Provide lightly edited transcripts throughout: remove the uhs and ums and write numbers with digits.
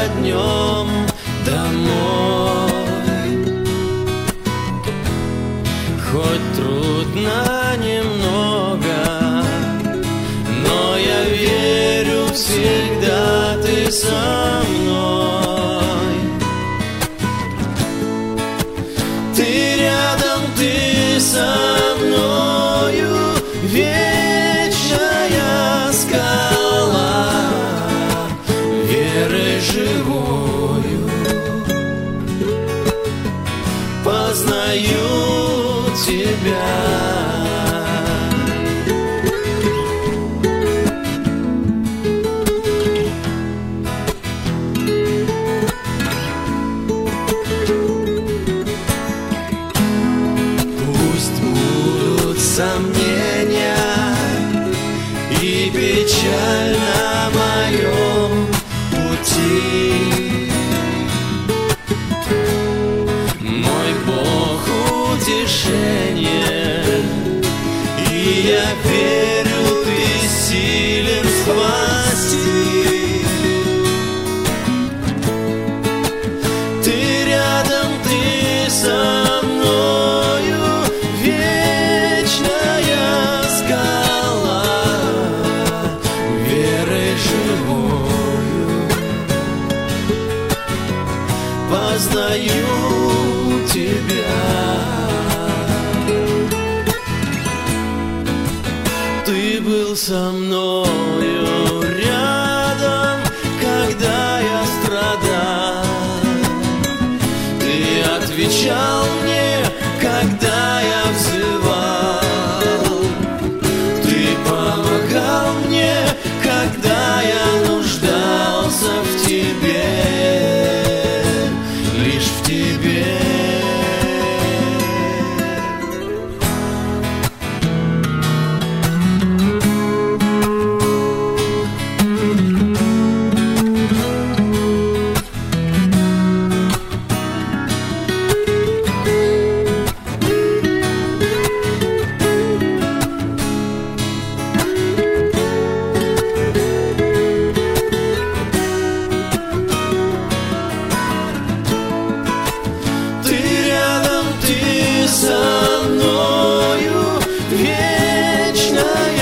днем домой. Хоть трудно немного, но я верю, всегда ты со мной. Ты рядом, ты со мною, вечная скала, верой живою познаю тебя. Пусть будут сомнения и печаль на моем пути, мой Бог утешение, и я верю, ты силен спасти. Ты рядом, ты со мною, вечная скала, верой живою познаю тебя. Ты был со мною рядом, когда я страдал. Ты отвечал мне, когда я взывал. Ты помогал мне, когда я нуждался в тебе, лишь в тебе. Со мною, вечная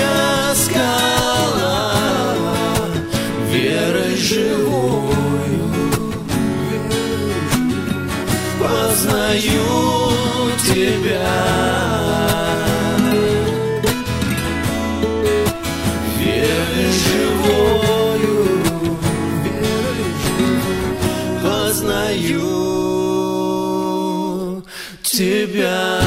скала, верой живою познаю тебя. Верой живою познаю тебя.